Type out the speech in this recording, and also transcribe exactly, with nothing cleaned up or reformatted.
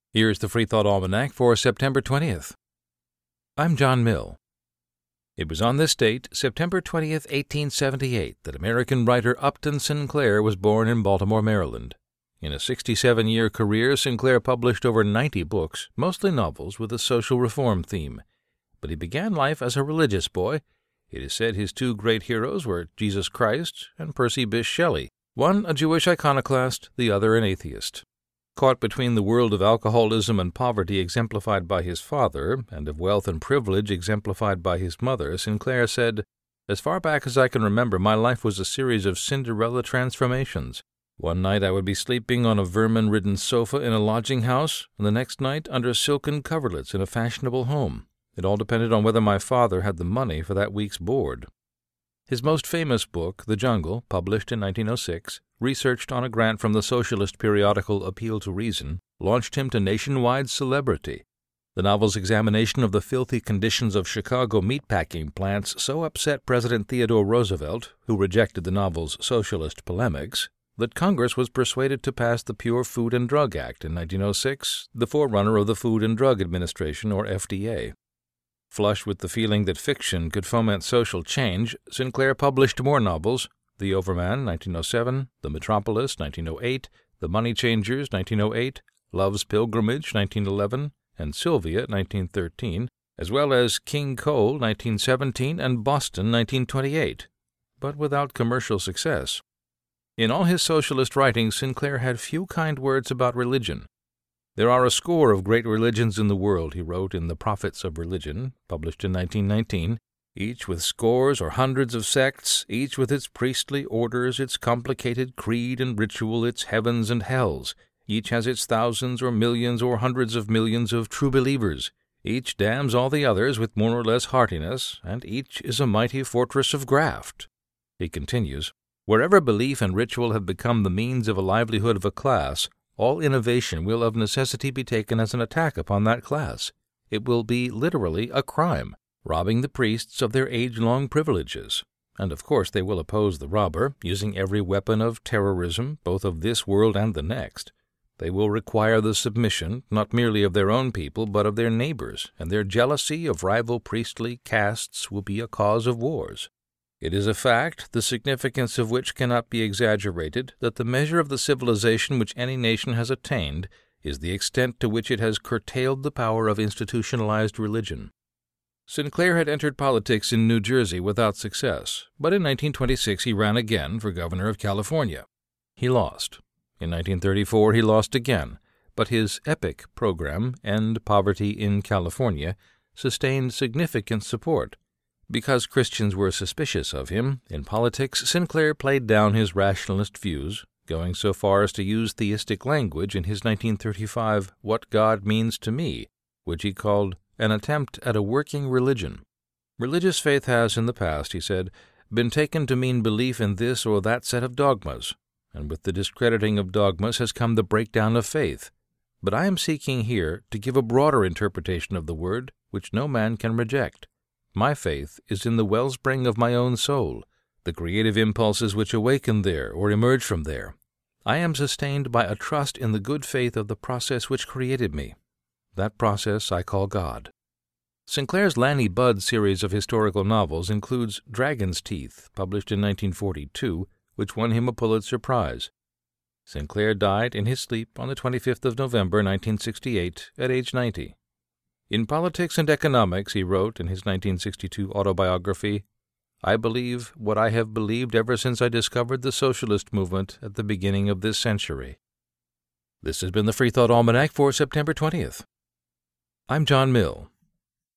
Here's the Free Thought Almanac for September twentieth. I'm John Mill. It was on this date, September twentieth, eighteen seventy-eight, that American writer Upton Sinclair was born in Baltimore, Maryland. In a sixty-seven-year career, Sinclair published over ninety books, mostly novels with a social reform theme. But he began life as a religious boy. It is said his two great heroes were Jesus Christ and Percy Bysshe Shelley, one a Jewish iconoclast, the other an atheist. Caught between the world of alcoholism and poverty exemplified by his father, and of wealth and privilege exemplified by his mother, Sinclair said, "As far back as I can remember, my life was a series of Cinderella transformations. One night I would be sleeping on a vermin-ridden sofa in a lodging-house, and the next night under silken coverlets in a fashionable home. It all depended on whether my father had the money for that week's board." His most famous book, The Jungle, published in nineteen oh six, researched on a grant from the socialist periodical Appeal to Reason, launched him to nationwide celebrity. The novel's examination of the filthy conditions of Chicago meatpacking plants so upset President Theodore Roosevelt, who rejected the novel's socialist polemics, that Congress was persuaded to pass the Pure Food and Drug Act in nineteen oh six, the forerunner of the Food and Drug Administration, or F D A. Flushed with the feeling that fiction could foment social change, Sinclair published more novels: The Overman, nineteen oh seven, The Metropolis, nineteen oh eight, The Money Changers, nineteen oh eight, Love's Pilgrimage, nineteen eleven, and Sylvia, nineteen thirteen, as well as King Cole, nineteen seventeen, and Boston, nineteen twenty-eight, but without commercial success. In all his socialist writings, Sinclair had few kind words about religion. "There are a score of great religions in the world," he wrote in The Prophets of Religion, published in nineteen nineteen, "each with scores or hundreds of sects, each with its priestly orders, its complicated creed and ritual, its heavens and hells. Each has its thousands or millions or hundreds of millions of true believers. Each damns all the others with more or less heartiness, and each is a mighty fortress of graft." He continues, "Wherever belief and ritual have become the means of a livelihood of a class, all innovation will of necessity be taken as an attack upon that class. It will be literally a crime, robbing the priests of their age-long privileges. And of course they will oppose the robber, using every weapon of terrorism, both of this world and the next. They will require the submission, not merely of their own people, but of their neighbors, and their jealousy of rival priestly castes will be a cause of wars. It is a fact, the significance of which cannot be exaggerated, that the measure of the civilization which any nation has attained is the extent to which it has curtailed the power of institutionalized religion." Sinclair had entered politics in New Jersey without success, but in nineteen twenty-six he ran again for governor of California. He lost. In nineteen thirty-four he lost again, but his epic program, End Poverty in California, sustained significant support. Because Christians were suspicious of him, in politics Sinclair played down his rationalist views, going so far as to use theistic language in his nineteen thirty-five What God Means to Me, which he called an attempt at a working religion. Religious faith has, in the past, he said, been taken to mean belief in this or that set of dogmas, and with the discrediting of dogmas has come the breakdown of faith. But I am seeking here to give a broader interpretation of the word, which no man can reject. My faith is in the wellspring of my own soul, the creative impulses which awaken there or emerge from there. I am sustained by a trust in the good faith of the process which created me. That process I call God." Sinclair's Lanny Budd series of historical novels includes Dragon's Teeth, published in nineteen forty-two, which won him a Pulitzer Prize. Sinclair died in his sleep on the twenty-fifth of November, nineteen sixty-eight, at age ninety. In Politics and Economics, he wrote in his nineteen sixty-two autobiography, "I believe what I have believed ever since I discovered the socialist movement at the beginning of this century." This has been the Free Thought Almanac for September twentieth. I'm John Mill.